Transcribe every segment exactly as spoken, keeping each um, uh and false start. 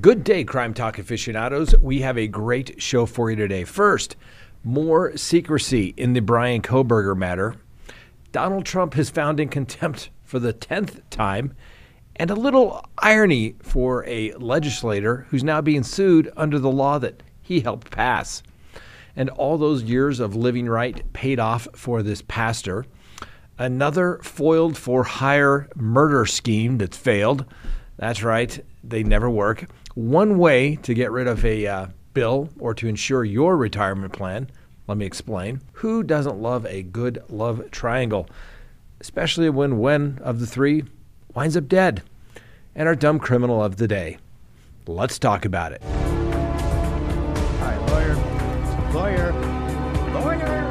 Good day, Crime Talk aficionados. We have a great show for you today. First, more secrecy in the Bryan Kohberger matter. Donald Trump is found in contempt for the tenth time, and a little irony for a legislator who's now being sued under the law that he helped pass. And all those years of living right paid off for this pastor. Another foiled for hire murder scheme that's failed. That's right, they never work. One way to get rid of a uh, bill or to ensure your retirement plan, let me explain. Who doesn't love a good love triangle, especially when one of the three winds up dead? And our dumb criminal of the day. Let's talk about it. Hi, lawyer. Lawyer. Lawyer.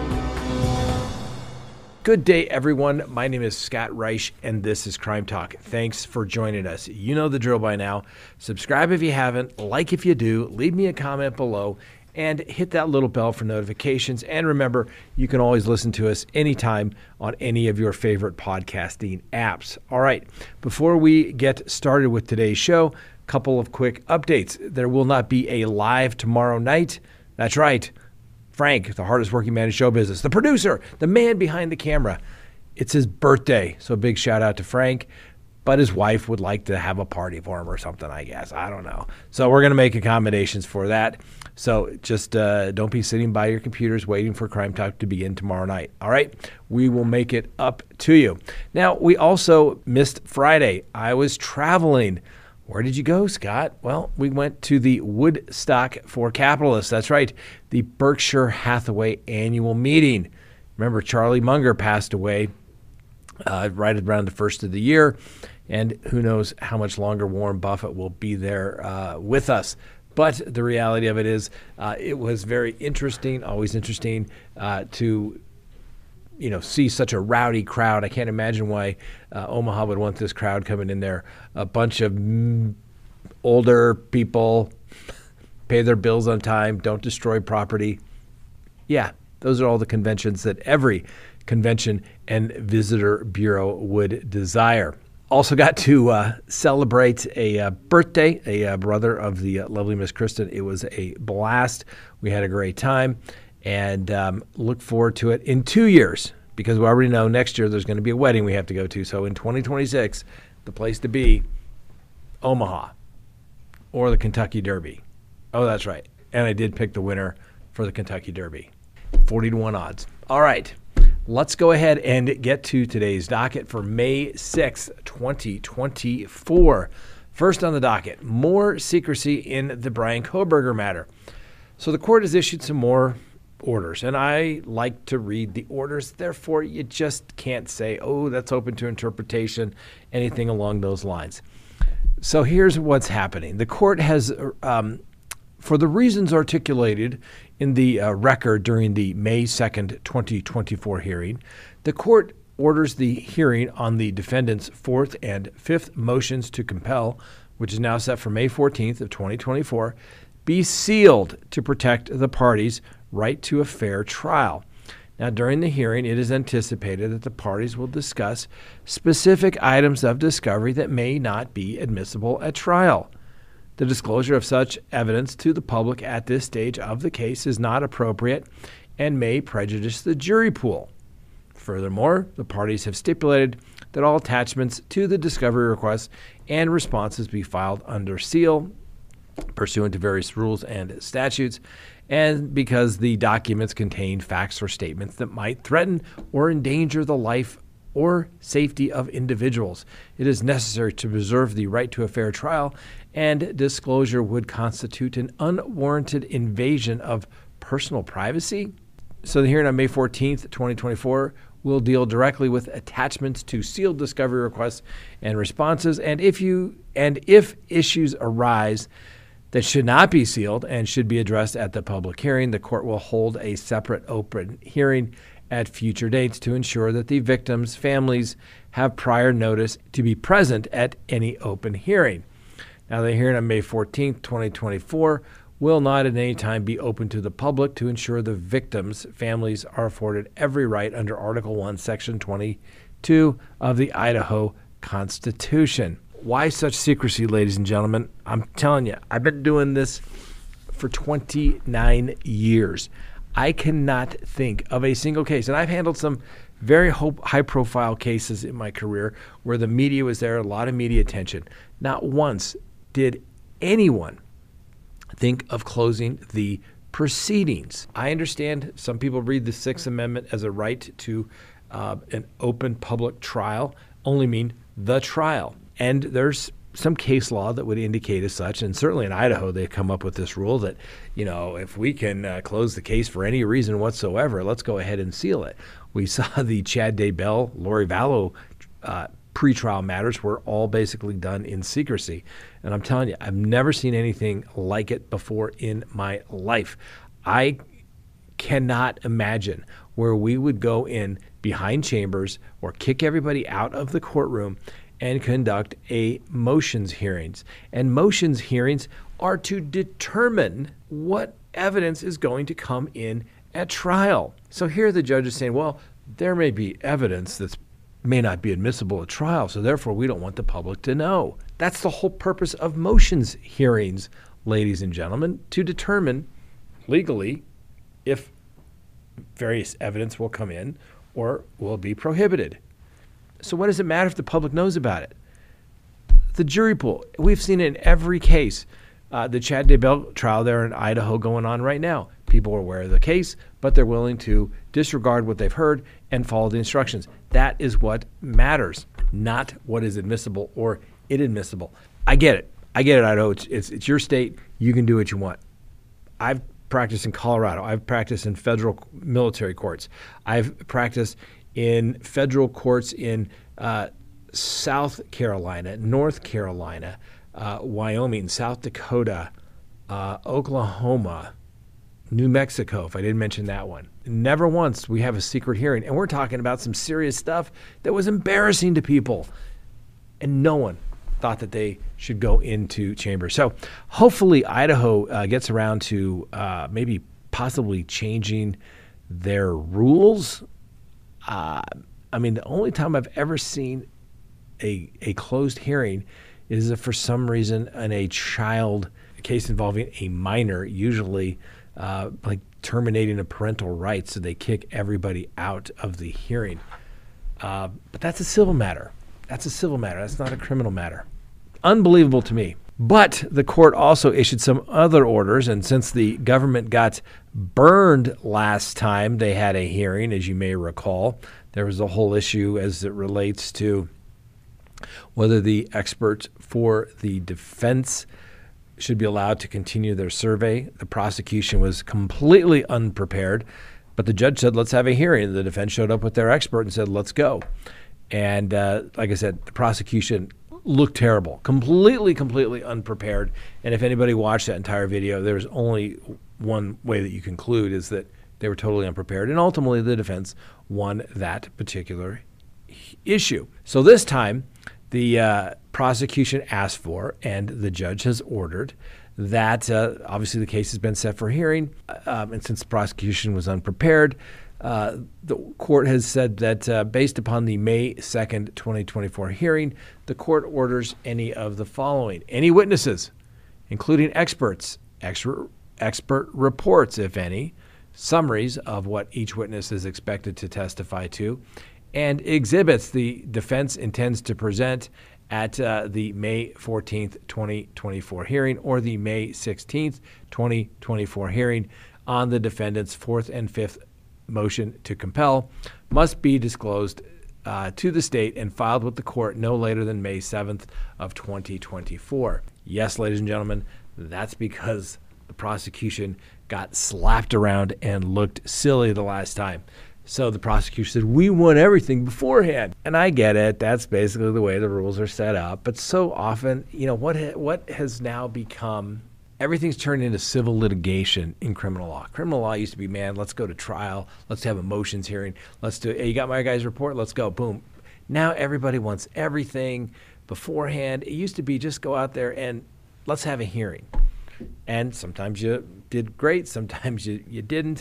Good day, everyone. My name is Scott Reich, and this is Crime Talk. Thanks for joining us. You know the drill by now. Subscribe if you haven't, like if you do, leave me a comment below, and hit that little bell for notifications. And remember, you can always listen to us anytime on any of your favorite podcasting apps. All right, before we get started with today's show, a couple of quick updates. There will not be a live tomorrow night. That's right. Frank, the hardest working man in show business, the producer, the man behind the camera. It's his birthday, so big shout out to Frank. But his wife would like to have a party for him or something, I guess. I don't know. So we're going to make accommodations for that. So just uh, don't be sitting by your computers waiting for Crime Talk to begin tomorrow night. All right? We will make it up to you. Now, we also missed Friday. I was traveling. Where did you go, Scott? Well, we went to the Woodstock for Capitalists. That's right, the Berkshire Hathaway annual meeting. Remember, Charlie Munger passed away uh, right around the first of the year, and who knows how much longer Warren Buffett will be there uh, with us. But the reality of it is uh, it was very interesting, always interesting uh, to you know, see such a rowdy crowd. I can't imagine why uh, Omaha would want this crowd coming in there. A bunch of mm, older people, pay their bills on time, don't destroy property. Yeah, those are all the conventions that every convention and visitor bureau would desire. Also got to uh, celebrate a uh, birthday, a uh, brother of the uh, lovely Miss Kristen. It was a blast. We had a great time. And um, look forward to it in two years because we already know next year there's going to be a wedding we have to go to. So in twenty twenty-six, the place to be, Omaha or the Kentucky Derby. Oh, that's right. And I did pick the winner for the Kentucky Derby. forty to one odds. All right. Let's go ahead and get to today's docket for May sixth, twenty twenty-four. First on the docket, more secrecy in the Bryan Kohberger matter. So the court has issued some more orders, and I like to read the orders. Therefore, you just can't say, oh, that's open to interpretation, anything along those lines. So here's what's happening. The court has, um, for the reasons articulated in the uh, record during the May second, twenty twenty-four hearing, the court orders the hearing on the defendant's fourth and fifth motions to compel, which is now set for May fourteenth of twenty twenty-four, be sealed to protect the parties' right to a fair trial. Now, during the hearing, it is anticipated that the parties will discuss specific items of discovery that may not be admissible at trial. The disclosure of such evidence to the public at this stage of the case is not appropriate and may prejudice the jury pool. Furthermore, the parties have stipulated that all attachments to the discovery requests and responses be filed under seal, pursuant to various rules and statutes, and because the documents contain facts or statements that might threaten or endanger the life or safety of individuals. It is necessary to preserve the right to a fair trial, and disclosure would constitute an unwarranted invasion of personal privacy. So the hearing on May fourteenth, twenty twenty-four will deal directly with attachments to sealed discovery requests and responses, and if you and if issues arise that should not be sealed and should be addressed at the public hearing, the court will hold a separate open hearing at future dates to ensure that the victims' families have prior notice to be present at any open hearing. Now, the hearing on May fourteenth, twenty twenty-four will not at any time be open to the public to ensure the victims' families are afforded every right under Article one, Section twenty-two of the Idaho Constitution. Why such secrecy, ladies and gentlemen? I'm telling you, I've been doing this for twenty-nine years. I cannot think of a single case, and I've handled some very high-profile cases in my career where the media was there, a lot of media attention. Not once did anyone think of closing the proceedings. I understand some people read the Sixth Amendment as a right to uh, an open public trial, only mean the trial. And there's some case law that would indicate as such, and certainly in Idaho they've come up with this rule that, you know, if we can uh, close the case for any reason whatsoever, let's go ahead and seal it. We saw the Chad Daybell, Lori Vallow uh, pretrial matters were all basically done in secrecy. And I'm telling you, I've never seen anything like it before in my life. I cannot imagine where we would go in behind chambers or kick everybody out of the courtroom and conduct a motions hearings. And motions hearings are to determine what evidence is going to come in at trial. So here the judge is saying, well, there may be evidence that may not be admissible at trial, so therefore we don't want the public to know. That's the whole purpose of motions hearings, ladies and gentlemen, to determine legally if various evidence will come in or will be prohibited. So what does it matter if the public knows about it? The jury pool, we've seen it in every case. Uh, the Chad Daybell trial there in Idaho going on right now. People are aware of the case, but they're willing to disregard what they've heard and follow the instructions. That is what matters, not what is admissible or inadmissible. I get it. I get it, Idaho. It's, it's, it's your state. You can do what you want. I've practiced in Colorado. I've practiced in federal military courts. I've practiced in federal courts in uh, South Carolina, North Carolina, uh, Wyoming, South Dakota, uh, Oklahoma, New Mexico, if I didn't mention that one. Never once we have a secret hearing. And we're talking about some serious stuff that was embarrassing to people. And no one thought that they should go into chambers. So hopefully Idaho uh, gets around to uh, maybe possibly changing their rules. Uh, I mean, the only time I've ever seen a a closed hearing is if for some reason in a child a case involving a minor, usually uh, like terminating a parental rights, so they kick everybody out of the hearing. Uh, but that's a civil matter. That's a civil matter. That's not a criminal matter. Unbelievable to me. But the court also issued some other orders, and since the government got burned last time they had a hearing, as you may recall, there was a whole issue as it relates to whether the experts for the defense should be allowed to continue their survey. The prosecution was completely unprepared, but the judge said, let's have a hearing. The defense showed up with their expert and said, let's go. And uh, like I said, the prosecution looked terrible, completely, completely unprepared. And if anybody watched that entire video, there's only one way that you conclude is that they were totally unprepared. And ultimately, the defense won that particular issue. So this time, the uh, prosecution asked for, and the judge has ordered, that uh, obviously the case has been set for hearing. Um, and since the prosecution was unprepared, Uh, the court has said that uh, based upon the May second, twenty twenty-four hearing, the court orders any of the following. Any witnesses, including experts, expert, expert reports, if any, summaries of what each witness is expected to testify to, and exhibits the defense intends to present at uh, the May fourteenth, twenty twenty-four hearing or the May sixteenth, twenty twenty-four hearing on the defendant's fourth and fifth motion to compel must be disclosed uh, to the state and filed with the court no later than May seventh of twenty twenty-four. Yes, ladies and gentlemen, that's because the prosecution got slapped around and looked silly the last time. So the prosecution said, we want everything beforehand. And I get it. That's basically the way the rules are set up. But so often, you know, what ha- what has now become everything's turned into civil litigation in criminal law. Criminal law used to be, man, let's go to trial. Let's have a motions hearing. Let's do, hey, you got my guy's report? Let's go. Boom. Now everybody wants everything beforehand. It used to be just go out there and let's have a hearing. And sometimes you did great. Sometimes you, you didn't.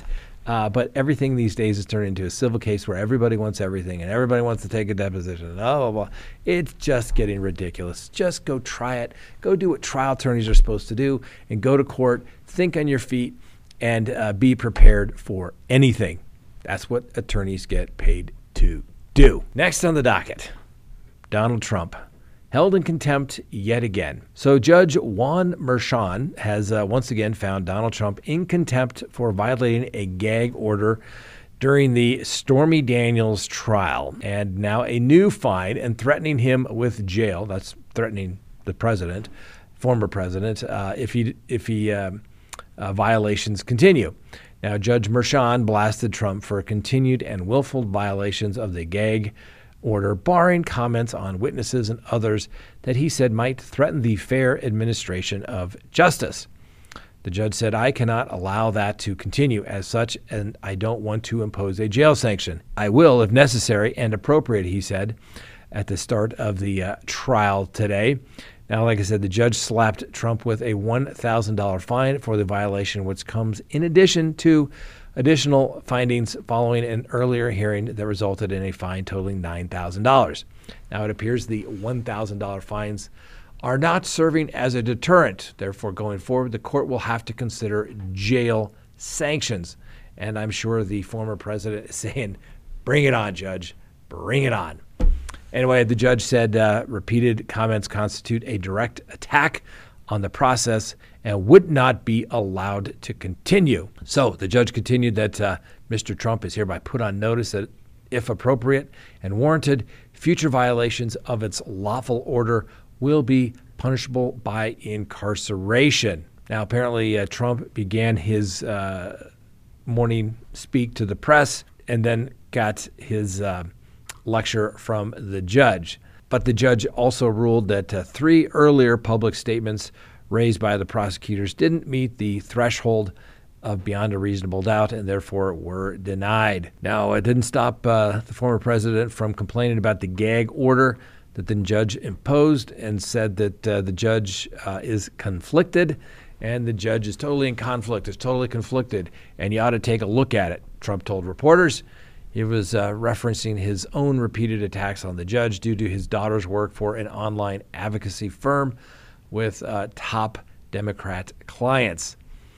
Uh, but everything these days is turned into a civil case where everybody wants everything and everybody wants to take a deposition and blah, blah, blah. It's just getting ridiculous. Just go try it. Go do what trial attorneys are supposed to do and go to court, think on your feet, and uh, be prepared for anything. That's what attorneys get paid to do. Next on the docket, Donald Trump. Held in contempt yet again. So Judge Juan Merchan has uh, once again found Donald Trump in contempt for violating a gag order during the Stormy Daniels trial, and now a new fine and threatening him with jail. That's threatening the president, former president, uh, if he if he um, uh, violations continue. Now, Judge Merchan blasted Trump for continued and willful violations of the gag order, barring comments on witnesses and others that he said might threaten the fair administration of justice. The judge said, I cannot allow that to continue as such, and I don't want to impose a jail sanction. I will, if necessary and appropriate, he said at the start of the uh, trial today. Now, like I said, the judge slapped Trump with a one thousand dollars fine for the violation, which comes in addition to additional findings following an earlier hearing that resulted in a fine totaling nine thousand dollars. Now, it appears the one thousand dollars fines are not serving as a deterrent. Therefore, going forward, the court will have to consider jail sanctions. And I'm sure the former president is saying, bring it on, Judge, bring it on. Anyway, the judge said uh, repeated comments constitute a direct attack on the process and would not be allowed to continue. So the judge continued that uh, Mister Trump is hereby put on notice that, if appropriate and warranted, future violations of its lawful order will be punishable by incarceration. Now, apparently, uh, Trump began his uh, morning speak to the press and then got his uh, lecture from the judge. But the judge also ruled that uh, three earlier public statements raised by the prosecutors didn't meet the threshold of beyond a reasonable doubt and therefore were denied. Now, it didn't stop uh, the former president from complaining about the gag order that the judge imposed and said that uh, the judge uh, is conflicted, and the judge is totally in conflict, is totally conflicted, and you ought to take a look at it, Trump told reporters. He was uh, referencing his own repeated attacks on the judge due to his daughter's work for an online advocacy firm with uh, top Democrat clients.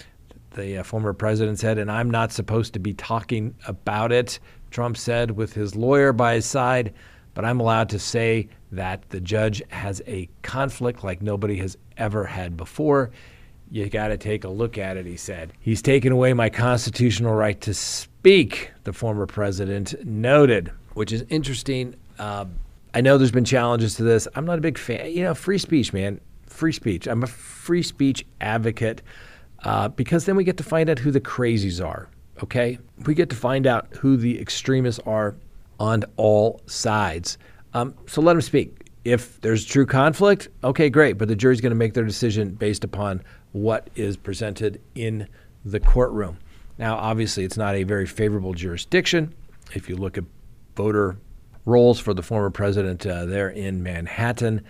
The uh, former president said, and I'm not supposed to be talking about it, Trump said with his lawyer by his side, but I'm allowed to say that the judge has a conflict like nobody has ever had before. You got to take a look at it, he said. He's taken away my constitutional right to speak, the former president noted, which is interesting. Uh, I know there's been challenges to this. I'm not a big fan. You know, free speech, man. Free speech. I'm a free speech advocate uh, because then we get to find out who the crazies are, okay? We get to find out who the extremists are on all sides. Um, so let them speak. If there's true conflict, okay, great. But the jury's going to make their decision based upon what is presented in the courtroom. Now, obviously, it's not a very favorable jurisdiction. If you look at voter rolls for the former president uh, there in Manhattan,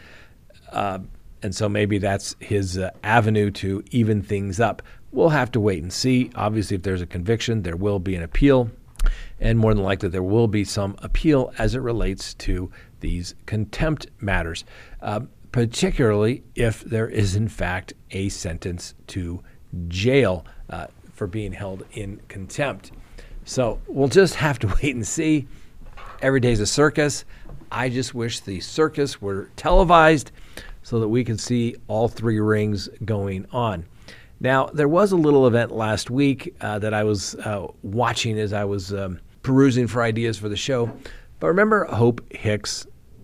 uh, and so maybe that's his uh, avenue to even things up. We'll have to wait and see. Obviously, if there's a conviction, there will be an appeal, and more than likely there will be some appeal as it relates to these contempt matters, uh, particularly if there is, in fact, a sentence to jail uh, for being held in contempt. So we'll just have to wait and see. Every day's a circus. I just wish the circus were televised so that we could see all three rings going on. Now, there was a little event last week uh, that I was uh, watching as I was um, perusing for ideas for the show. But remember Hope Hicks?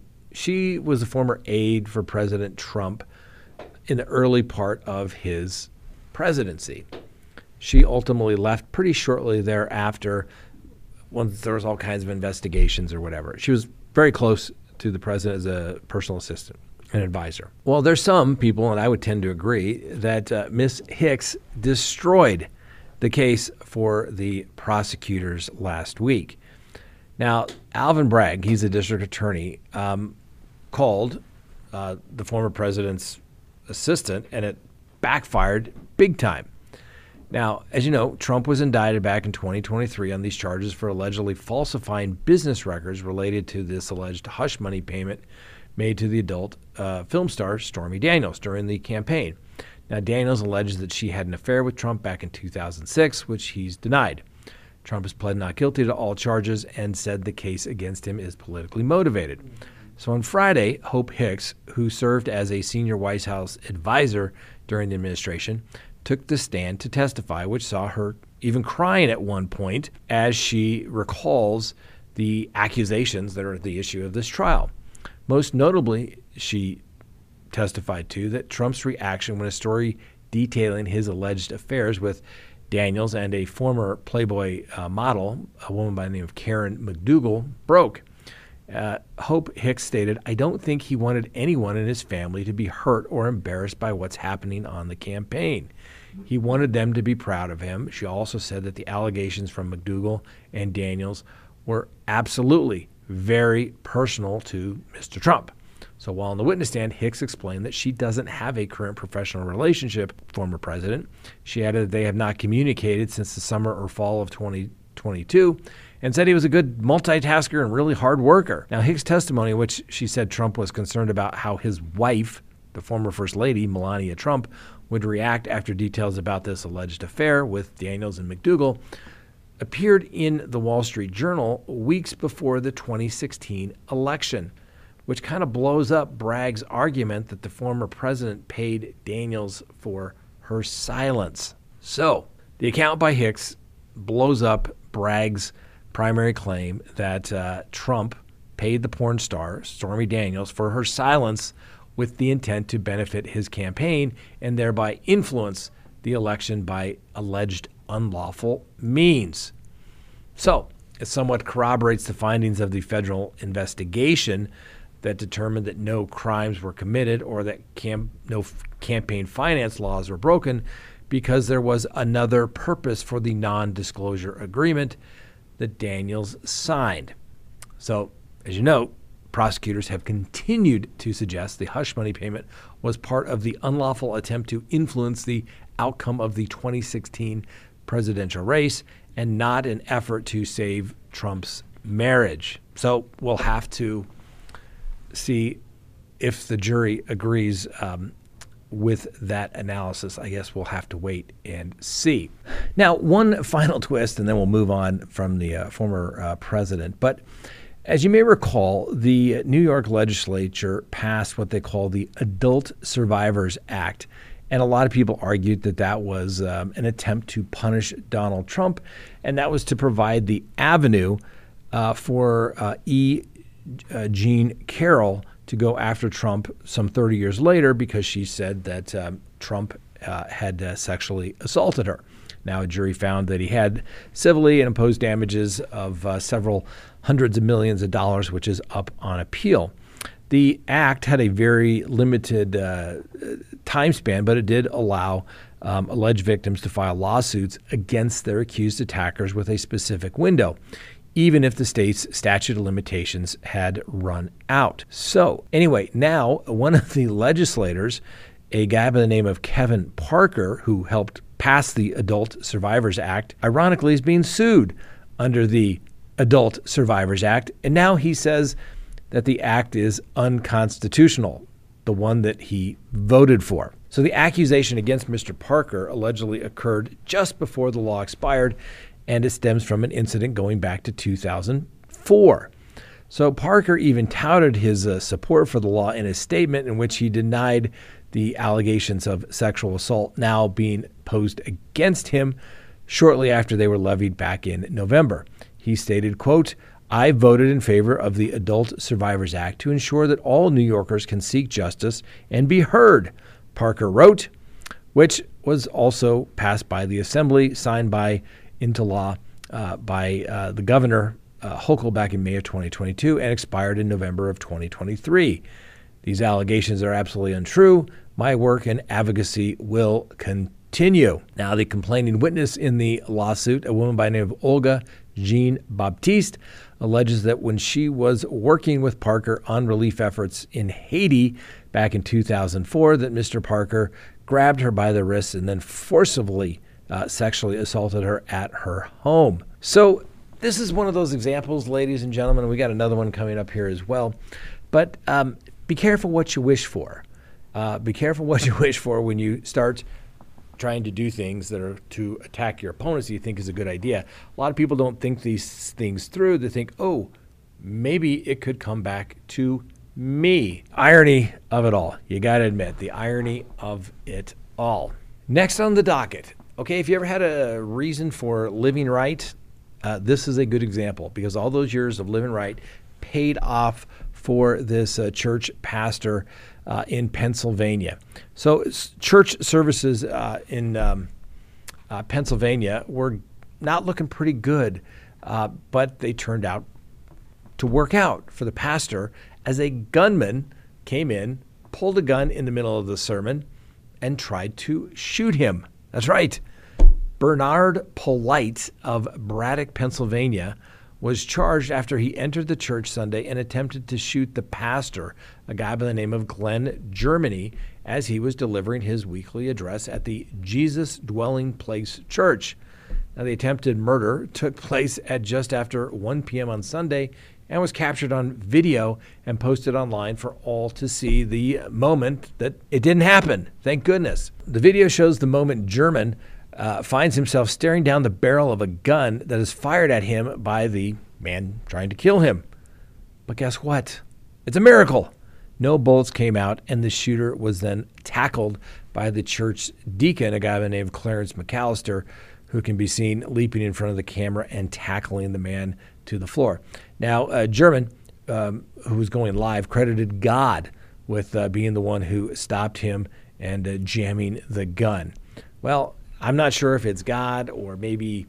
She was a former aide for President Trump in the early part of his presidency. She ultimately left pretty shortly thereafter once there was all kinds of investigations or whatever. She was very close to the president as a personal assistant and advisor. Well, there's some people, and I would tend to agree, that uh, Miss Hicks destroyed the case for the prosecutors last week. Now, Alvin Bragg, he's a district attorney, um, called uh, the former president's assistant, and it backfired big time. Now, as you know, Trump was indicted back in twenty twenty-three on these charges for allegedly falsifying business records related to this alleged hush money payment made to the adult uh, film star Stormy Daniels during the campaign. Now, Daniels alleges that she had an affair with Trump back in two thousand six, which he's denied. Trump has pled not guilty to all charges and said the case against him is politically motivated. So on Friday, Hope Hicks, who served as a senior White House advisor during the administration, took the stand to testify, which saw her even crying at one point as she recalls the accusations that are the issue of this trial. Most notably, she testified to that Trump's reaction when a story detailing his alleged affairs with Daniels and a former Playboy uh, model, a woman by the name of Karen McDougal, broke. Uh, Hope Hicks stated, "I don't think he wanted anyone in his family to be hurt or embarrassed by what's happening on the campaign. He wanted them to be proud of him." She also said that the allegations from McDougal and Daniels were absolutely very personal to Mister Trump. So while on the witness stand, Hicks explained that she doesn't have a current professional relationship with former president. She added that they have not communicated since the summer or fall of twenty twenty-two and said he was a good multitasker and really hard worker. Now, Hicks' testimony, which she said Trump was concerned about how his wife, the former First Lady, Melania Trump, would react after details about this alleged affair with Daniels and McDougal, appeared in the Wall Street Journal weeks before the twenty sixteen election, which kind of blows up Bragg's argument that the former president paid Daniels for her silence. So the account by Hicks blows up Bragg's primary claim that uh, Trump paid the porn star, Stormy Daniels, for her silence with the intent to benefit his campaign and thereby influence the election by alleged unlawful means. So it somewhat corroborates the findings of the federal investigation that determined that no crimes were committed or that cam- no f- campaign finance laws were broken because there was another purpose for the non-disclosure agreement that Daniels signed. So, as you know, prosecutors have continued to suggest the hush money payment was part of the unlawful attempt to influence the outcome of the twenty sixteen presidential race and not an effort to save Trump's marriage. So we'll have to see if the jury agrees um, with that analysis. I guess we'll have to wait and see. Now, one final twist, and then we'll move on from the uh, former uh, president. But as you may recall, the New York legislature passed what they call the Adult Survivors Act. And a lot of people argued that that was um, an attempt to punish Donald Trump, and that was to provide the avenue uh, for uh, E. Uh, Jean Carroll to go after Trump some thirty years later because she said that um, Trump uh, had uh, sexually assaulted her. Now, a jury found that he had civilly and imposed damages of uh, several hundreds of millions of dollars, which is up on appeal. The act had a very limited uh, time span, but it did allow um, alleged victims to file lawsuits against their accused attackers with a specific window, even if the state's statute of limitations had run out. So anyway, now one of the legislators, a guy by the name of Kevin Parker, who helped pass the Adult Survivors Act, ironically is being sued under the Adult Survivors Act. And now he says that the act is unconstitutional, the one that he voted for. So the accusation against Mister Parker allegedly occurred just before the law expired, and it stems from an incident going back to two thousand four. So Parker even touted his uh, support for the law in a statement in which he denied the allegations of sexual assault now being posed against him shortly after they were levied back in November. He stated, quote, "I voted in favor of the Adult Survivors Act to ensure that all New Yorkers can seek justice and be heard," Parker wrote, which was also passed by the Assembly, signed by into law uh, by uh, the governor, uh, Hochul, back in May of twenty twenty-two and expired in November of twenty twenty-three. These allegations are absolutely untrue. My work and advocacy will continue. Now, the complaining witness in the lawsuit, a woman by the name of Olga Jean Baptiste, alleges that when she was working with Parker on relief efforts in Haiti back in two thousand four, that Mister Parker grabbed her by the wrists and then forcibly uh, sexually assaulted her at her home. So this is one of those examples, ladies and gentlemen. We got another one coming up here as well. But um, be careful what you wish for. Uh, be careful what you wish for when you start trying to do things that are to attack your opponents that you think is a good idea. A lot of people don't think these things through. They think, oh, maybe it could come back to me. Irony of it all. You got to admit, the irony of it all. Next on the docket. Okay, if you ever had a reason for living right, uh, this is a good example because all those years of living right paid off for this uh, church pastor uh, in Pennsylvania. So church services uh, in um, uh, Pennsylvania were not looking pretty good, uh, but they turned out to work out for the pastor as a gunman came in, pulled a gun in the middle of the sermon, and tried to shoot him. That's right. Bernard Polite of Braddock, Pennsylvania, was charged after he entered the church Sunday and attempted to shoot the pastor, a guy by the name of Glenn Germany, as he was delivering his weekly address at the Jesus Dwelling Place Church. Now, the attempted murder took place at just after one p.m. on Sunday and was captured on video and posted online for all to see the moment that it didn't happen. Thank goodness. The video shows the moment German uh, finds himself staring down the barrel of a gun that is fired at him by the man trying to kill him. But guess what? It's a miracle. No bullets came out, and the shooter was then tackled by the church deacon, a guy by the name of Clarence McAllister, who can be seen leaping in front of the camera and tackling the man to the floor. Now, uh, German, um, who was going live, credited God with uh, being the one who stopped him and uh, jamming the gun. Well, I'm not sure if it's God or maybe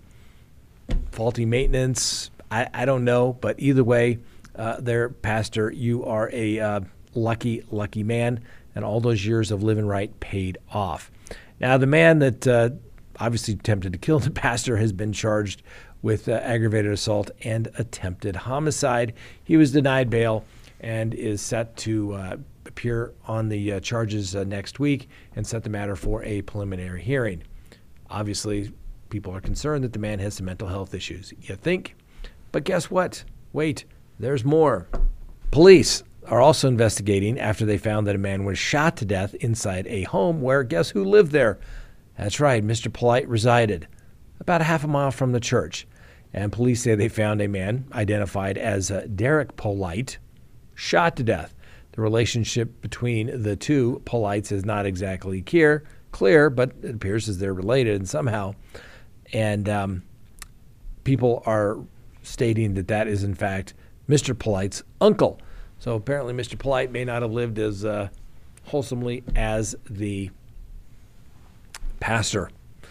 faulty maintenance. I, I don't know, but either way, uh, there, Pastor, you are a uh, lucky, lucky man, and all those years of living right paid off. Now, the man that uh, obviously attempted to kill the pastor has been charged with uh, aggravated assault and attempted homicide. He was denied bail and is set to uh, appear on the uh, charges uh, next week and set the matter for a preliminary hearing. Obviously, people are concerned that the man has some mental health issues. You think? But guess what? Wait, there's more. Police are also investigating after they found that a man was shot to death inside a home where, guess who lived there? That's right, Mister Polite resided about a half a mile from the church. And police say they found a man identified as uh, Derek Polite shot to death. The relationship between the two Polites is not exactly clear, clear, but it appears as they're related somehow. And um, people are stating that that is, in fact, Mister Polite's uncle. So apparently Mister Polite may not have lived as uh, wholesomely as the pastor.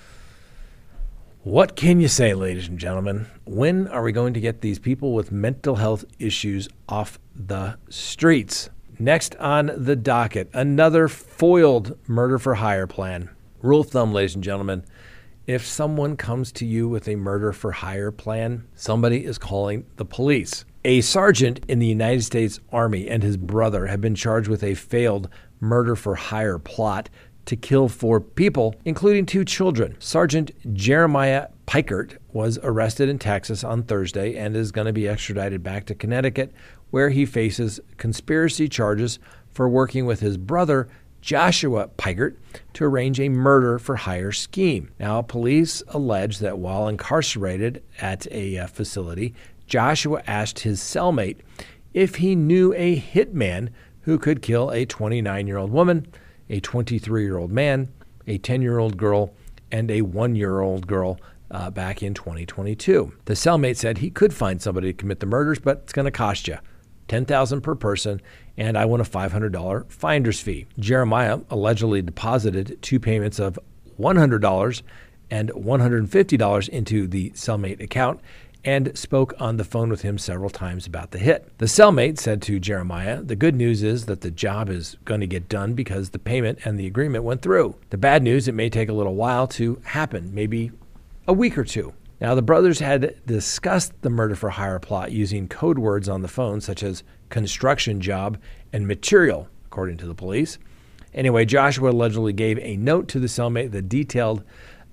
What can you say, ladies and gentlemen? When are we going to get these people with mental health issues off the streets? Next on the docket, another foiled murder for hire plan. Rule of thumb, ladies and gentlemen, if someone comes to you with a murder for hire plan, somebody is calling the police. A sergeant in the United States Army and his brother have been charged with a failed murder for hire plot to kill four people, including two children. Sergeant Jeremiah Pikert was arrested in Texas on Thursday and is going to be extradited back to Connecticut, where he faces conspiracy charges for working with his brother, Joshua Pikert, to arrange a murder for hire scheme. Now, police allege that while incarcerated at a uh, facility, Joshua asked his cellmate if he knew a hitman who could kill a twenty-nine-year-old woman, a twenty-three-year-old man, a ten-year-old girl, and a one-year-old girl uh, back in twenty twenty-two. The cellmate said he could find somebody to commit the murders, but it's going to cost you ten thousand dollars per person, and I want a five hundred dollars finder's fee. Jeremiah allegedly deposited two payments of one hundred dollars and one hundred fifty dollars into the cellmate account and spoke on the phone with him several times about the hit. The cellmate said to Jeremiah, the good news is that the job is going to get done because the payment and the agreement went through. The bad news, it may take a little while to happen, maybe a week or two. Now, the brothers had discussed the murder for hire plot using code words on the phone, such as construction job and material, according to the police. Anyway, Joshua allegedly gave a note to the cellmate that detailed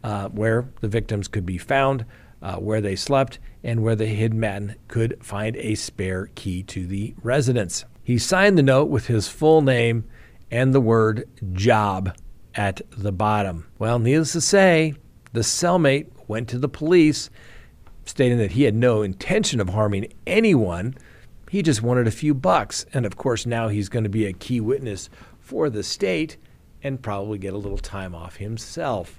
uh, where the victims could be found, uh, where they slept, and where the hitman could find a spare key to the residence. He signed the note with his full name and the word job at the bottom. Well, needless to say, the cellmate went to the police, stating that he had no intention of harming anyone. He just wanted a few bucks. And of course, now he's going to be a key witness for the state and probably get a little time off himself.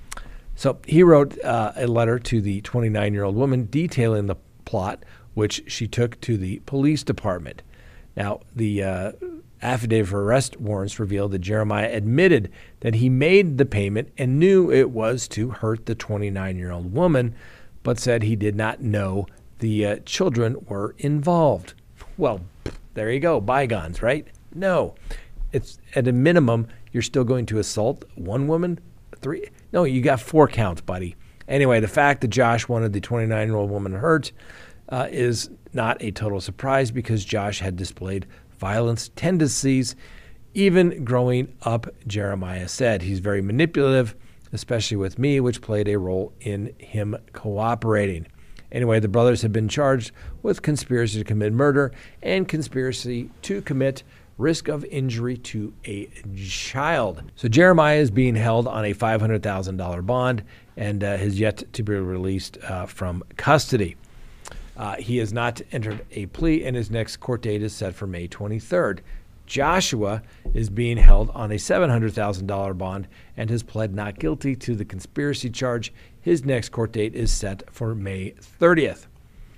So he wrote uh, a letter to the twenty-nine-year-old woman detailing the plot, which she took to the police department. Now, the uh, affidavit for arrest warrants revealed that Jeremiah admitted that he made the payment and knew it was to hurt the twenty-nine-year-old woman, but said he did not know the uh, children were involved. Well, there you go, bygones, right? No, it's at a minimum, you're still going to assault one woman, three. No, you got four counts, buddy. Anyway, the fact that Josh wanted the twenty-nine-year-old woman hurt uh, is not a total surprise because Josh had displayed violence tendencies even growing up, Jeremiah said. He's very manipulative, especially with me, which played a role in him cooperating. Anyway, the brothers have been charged with conspiracy to commit murder and conspiracy to commit risk of injury to a child. So Jeremiah is being held on a five hundred thousand dollars bond and uh, has yet to be released uh, from custody. Uh, he has not entered a plea, and his next court date is set for May twenty-third. Joshua is being held on a seven hundred thousand dollars bond and has pled not guilty to the conspiracy charge. His next court date is set for May thirtieth.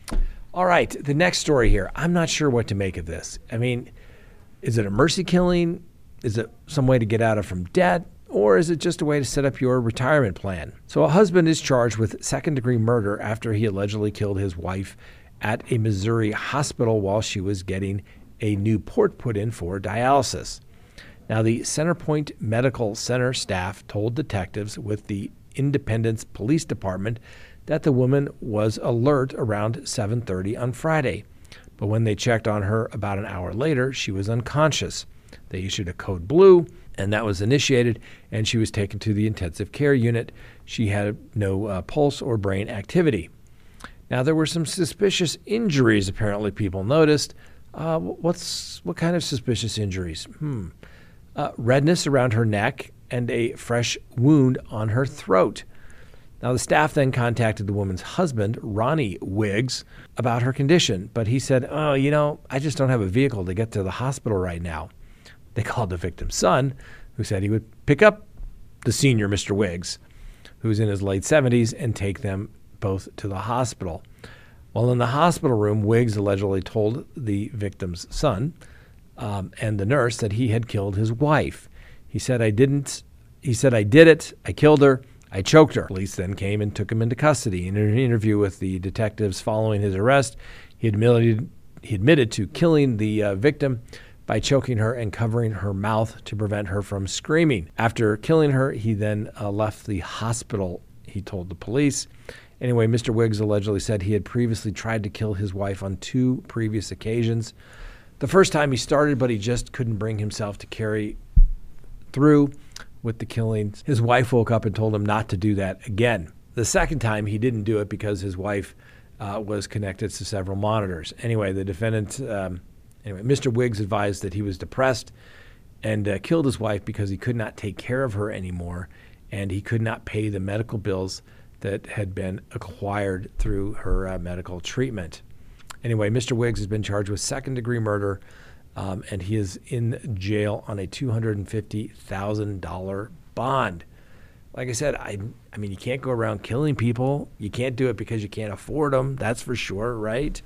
All right, the next story here. I'm not sure what to make of this. I mean, is it a mercy killing? Is it some way to get out of from debt? Or is it just a way to set up your retirement plan? So a husband is charged with second-degree murder after he allegedly killed his wife at a Missouri hospital while she was getting a new port put in for dialysis. Now, the Centerpoint Medical Center staff told detectives with the Independence Police Department that the woman was alert around seven thirty on Friday. But when they checked on her about an hour later, she was unconscious. They issued a code blue, and that was initiated, and she was taken to the intensive care unit. She had no uh, pulse or brain activity. Now, there were some suspicious injuries, apparently people noticed. Uh, what's what kind of suspicious injuries? Hmm. Uh, redness around her neck and a fresh wound on her throat. Now, the staff then contacted the woman's husband, Ronnie Wiggs, about her condition, but he said, oh, you know, I just don't have a vehicle to get to the hospital right now. They called the victim's son, who said he would pick up the senior Mister Wiggs, who's in his late seventies, and take them both to the hospital. While in the hospital room, Wiggs allegedly told the victim's son um, and the nurse that he had killed his wife. He said, I didn't. He said, I did it. I killed her. I choked her. Police then came and took him into custody. In an interview with the detectives following his arrest, he admitted, he admitted to killing the uh, victim by choking her and covering her mouth to prevent her from screaming. After killing her, he then uh, left the hospital, he told the police. Anyway, Mister Wiggs allegedly said he had previously tried to kill his wife on two previous occasions. The first time he started, but he just couldn't bring himself to carry through with the killings. His wife woke up and told him not to do that again. The second time, he didn't do it because his wife uh, was connected to several monitors. Anyway, the defendant, um, anyway, Mister Wiggs advised that he was depressed and uh, killed his wife because he could not take care of her anymore, and he could not pay the medical bills that had been acquired through her uh, medical treatment. Anyway, Mister Wiggs has been charged with second-degree murder, um, and he is in jail on a two hundred fifty thousand dollars bond. Like I said, I, I mean, you can't go around killing people. You can't do it because you can't afford them. That's for sure, right?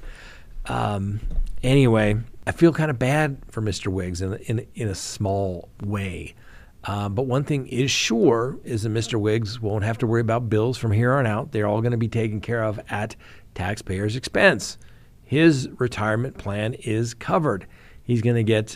Um, anyway, I feel kind of bad for Mister Wiggs in in, in a small way. Um, but one thing is sure is that Mister Wiggs won't have to worry about bills from here on out. They're all going to be taken care of at taxpayers' expense. His retirement plan is covered. He's going to get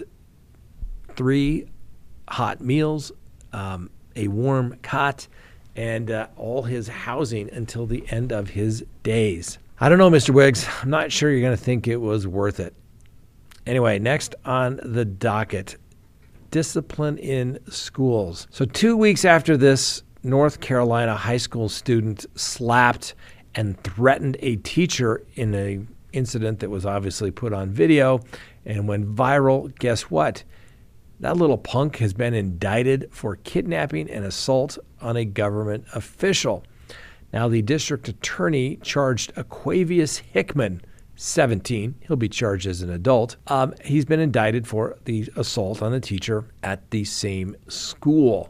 three hot meals, um, a warm cot, and uh, all his housing until the end of his days. I don't know, Mister Wiggs. I'm not sure you're going to think it was worth it. Anyway, next on the docket, discipline in schools. So two weeks after this North Carolina high school student slapped and threatened a teacher in an incident that was obviously put on video and went viral. Guess what? That little punk has been indicted for kidnapping and assault on a government official. Now, the district attorney charged Aquavius Hickman, seventeen. He'll be charged as an adult. Um, he's been indicted for the assault on a teacher at the same school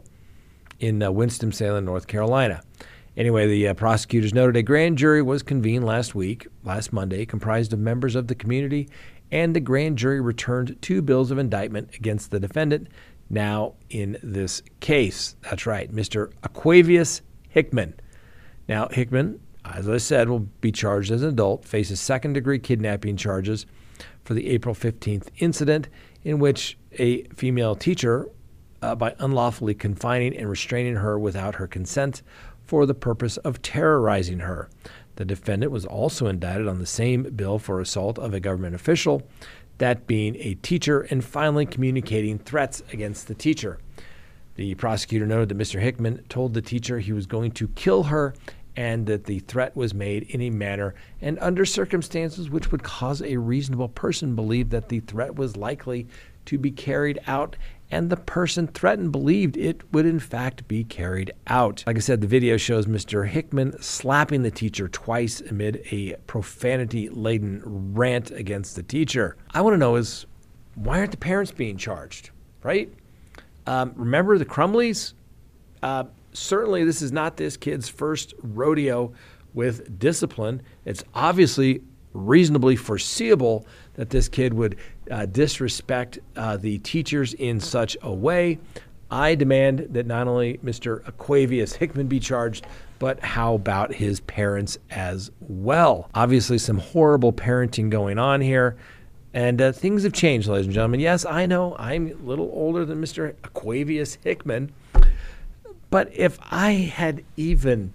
in uh, Winston-Salem, North Carolina. Anyway, the uh, prosecutors noted a grand jury was convened last week, last Monday, comprised of members of the community, and the grand jury returned two bills of indictment against the defendant now in this case. That's right, Mister Aquavius Hickman. Now, Hickman, as I said, will be charged as an adult, faces second-degree kidnapping charges for the April fifteenth incident in which a female teacher, uh, by unlawfully confining and restraining her without her consent, for the purpose of terrorizing her. The defendant was also indicted on the same bill for assault of a government official, that being a teacher, and finally communicating threats against the teacher. The prosecutor noted that Mister Hickman told the teacher he was going to kill her and that the threat was made in a manner and under circumstances which would cause a reasonable person believe that the threat was likely to be carried out, and the person threatened believed it would in fact be carried out. Like I said, the video shows Mister Hickman slapping the teacher twice amid a profanity-laden rant against the teacher. I want to know is, why aren't the parents being charged, right? Um, remember the Crumleys? Uh, certainly this is not this kid's first rodeo with discipline. It's obviously reasonably foreseeable that this kid would uh, disrespect uh, the teachers in such a way. I demand that not only Mister Aquavius Hickman be charged, but how about his parents as well? Obviously some horrible parenting going on here, and uh, things have changed, ladies and gentlemen. Yes, I know I'm a little older than Mister Aquavius Hickman, but if I had even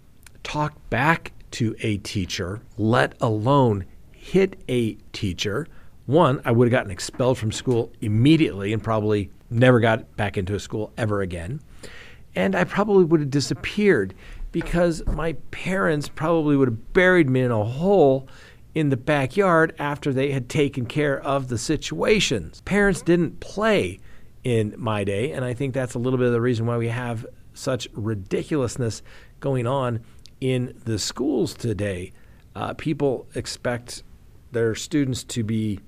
talked back to a teacher, let alone hit a teacher, one, I would have gotten expelled from school immediately and probably never got back into a school ever again. And I probably would have disappeared because my parents probably would have buried me in a hole in the backyard after they had taken care of the situations. Parents didn't play in my day, and I think that's a little bit of the reason why we have such ridiculousness going on in the schools today. Uh, people expect their students to be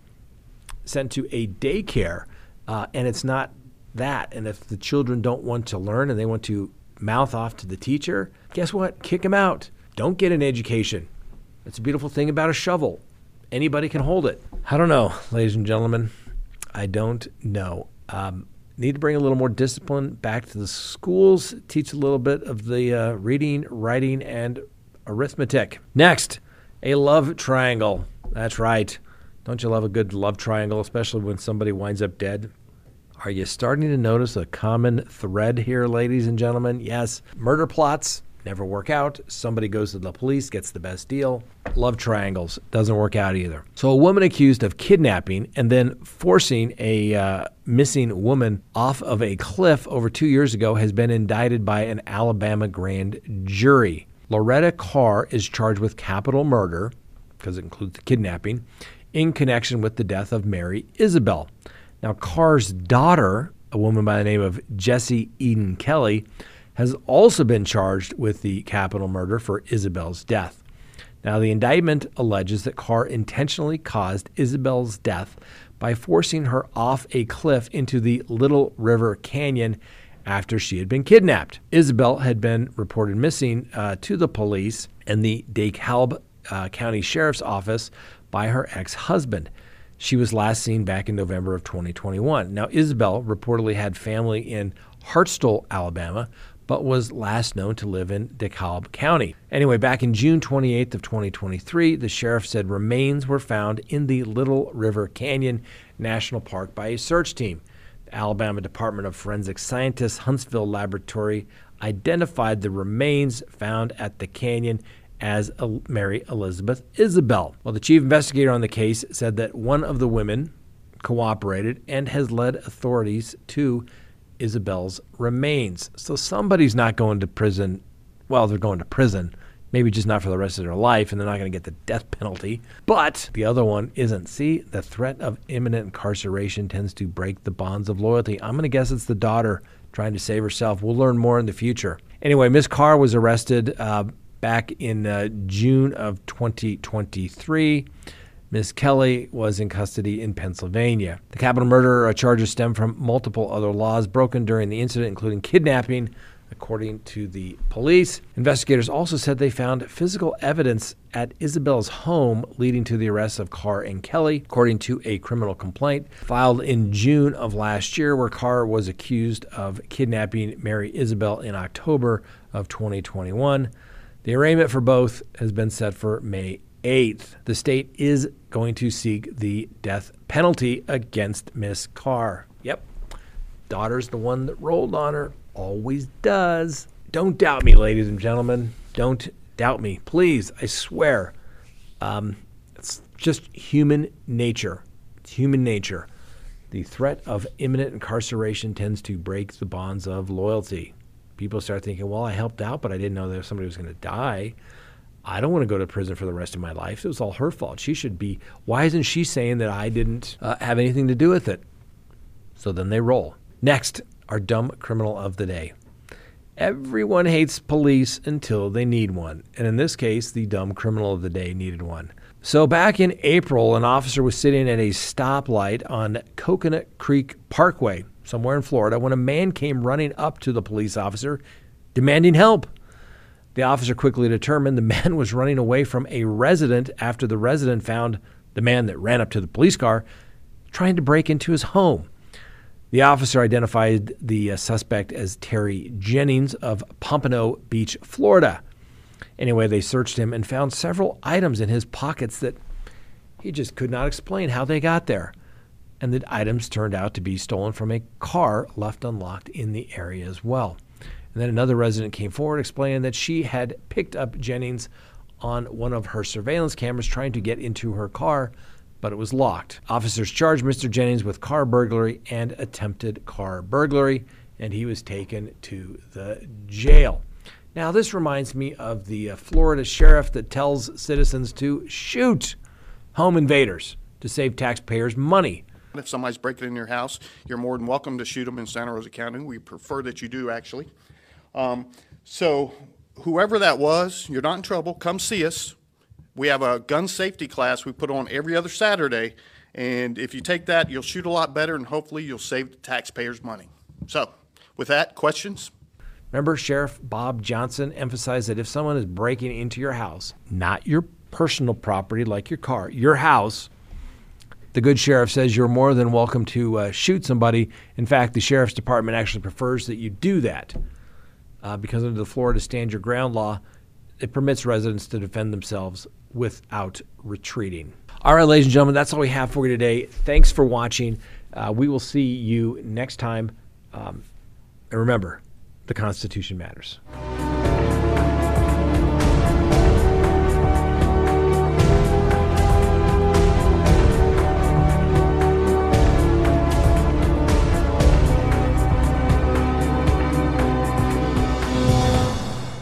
sent to a daycare, uh, and it's not that. And if the children don't want to learn and they want to mouth off to the teacher, guess what? Kick them out. Don't get an education. That's a beautiful thing about a shovel. Anybody can hold it. I don't know, ladies and gentlemen. I don't know. Um, need to bring a little more discipline back to the schools, teach a little bit of the uh, reading, writing, and arithmetic. Next, a love triangle. That's right. Don't you love a good love triangle, especially when somebody winds up dead? Are you starting to notice a common thread here, ladies and gentlemen? Yes, murder plots never work out. Somebody goes to the police, gets the best deal. Love triangles doesn't work out either. So a woman accused of kidnapping and then forcing a uh, missing woman off of a cliff over two years ago has been indicted by an Alabama grand jury. Loretta Carr is charged with capital murder, because it includes the kidnapping, in connection with the death of Mary Isabel. Now, Carr's daughter, a woman by the name of Jessie Eden Kelly, has also been charged with the capital murder for Isabel's death. Now, the indictment alleges that Carr intentionally caused Isabel's death by forcing her off a cliff into the Little River Canyon after she had been kidnapped. Isabel had been reported missing uh, to the police and the DeKalb uh, County Sheriff's Office by her ex-husband. She was last seen back in November of twenty twenty-one. Now, Isabel reportedly had family in Hartselle, Alabama, but was last known to live in DeKalb County. Anyway, back in June twenty-eighth of twenty twenty-three, the sheriff said remains were found in the Little River Canyon National Park by a search team. The Alabama Department of Forensic Scientists Huntsville Laboratory identified the remains found at the canyon as Mary Elizabeth Isabel. Well, the chief investigator on the case said that one of the women cooperated and has led authorities to Isabel's remains. So somebody's not going to prison. Well, they're going to prison. Maybe just not for the rest of their life, and they're not going to get the death penalty. But the other one isn't. See, the threat of imminent incarceration tends to break the bonds of loyalty. I'm going to guess it's the daughter trying to save herself. We'll learn more in the future. Anyway, Miss Carr was arrested uh, back in uh, June of twenty twenty-three. Miss Kelly was in custody in Pennsylvania. The capital murder charges stem from multiple other laws broken during the incident, including kidnapping, according to the police. Investigators also said they found physical evidence at Isabel's home leading to the arrests of Carr and Kelly, according to a criminal complaint filed in June of last year, where Carr was accused of kidnapping Mary Isabel in October of twenty twenty-one. The arraignment for both has been set for May eighth. The state is going to seek the death penalty against Miss Carr. Yep. Daughter's the one that rolled on her. Always does. Don't doubt me, ladies and gentlemen. Don't doubt me. Please, I swear. Um, it's just human nature. It's human nature. The threat of imminent incarceration tends to break the bonds of loyalty. People start thinking, well, I helped out, but I didn't know that somebody was going to die. I don't want to go to prison for the rest of my life. It was all her fault. She should be. Why isn't she saying that I didn't uh, have anything to do with it? So then they roll. Next, our dumb criminal of the day. Everyone hates police until they need one. And in this case, the dumb criminal of the day needed one. So back in April, an officer was sitting at a stoplight on Coconut Creek Parkway, somewhere in Florida, when a man came running up to the police officer demanding help. The officer quickly determined the man was running away from a resident after the resident found the man that ran up to the police car trying to break into his home. The officer identified the uh, suspect as Terry Jennings of Pompano Beach, Florida. Anyway, they searched him and found several items in his pockets that he just could not explain how they got there. And the items turned out to be stolen from a car left unlocked in the area as well. And then another resident came forward explaining that she had picked up Jennings on one of her surveillance cameras trying to get into her car, but it was locked. Officers charged Mister Jennings with car burglary and attempted car burglary, and he was taken to the jail. Now, this reminds me of the uh, Florida sheriff that tells citizens to shoot home invaders to save taxpayers money. If somebody's breaking in your house, you're more than welcome to shoot them in Santa Rosa County. We prefer that you do, actually. Um, so whoever that was, you're not in trouble. Come see us. We have a gun safety class we put on every other Saturday, and if you take that, you'll shoot a lot better, and hopefully you'll save the taxpayers money. So with that, questions? Remember, Sheriff Bob Johnson emphasized that if someone is breaking into your house, not your personal property like your car, your house, the good sheriff says you're more than welcome to uh, shoot somebody. In fact, the sheriff's department actually prefers that you do that uh, because under the Florida Stand Your Ground law, it permits residents to defend themselves without retreating. All right, ladies and gentlemen, that's all we have for you today. Thanks for watching. Uh, we will see you next time. Um, and remember, the Constitution matters.